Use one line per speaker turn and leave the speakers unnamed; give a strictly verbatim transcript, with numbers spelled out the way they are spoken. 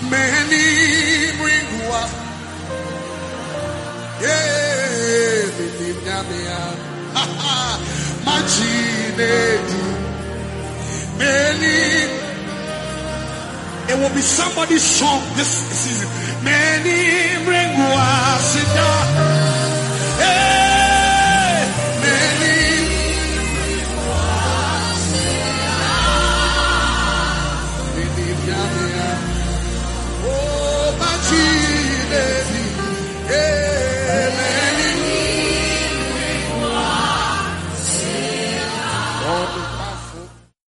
Many bringwa. Yeah, many. It will be somebody's song this season. Many bringwa.